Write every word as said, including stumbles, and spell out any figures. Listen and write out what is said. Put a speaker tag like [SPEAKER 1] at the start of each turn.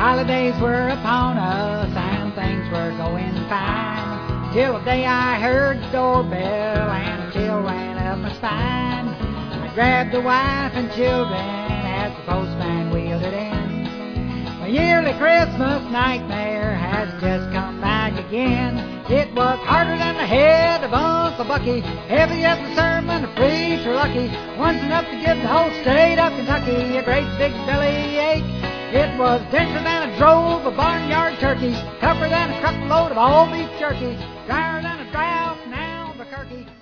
[SPEAKER 1] Holidays were upon us and things were going fine, till the day I heard the doorbell and a chill ran up my spine. I grabbed the wife and children as the postman wheeled it in. My yearly Christmas nightmare has just come back again. It was harder than the head of Uncle Bucky, heavy as the sermon of Preacher Lucky. One's enough to give the whole state of Kentucky a great big belly ache. It was denser than a drove of barnyard turkeys, tougher than a truckload of all beef jerky, drier than a drought in Albuquerque.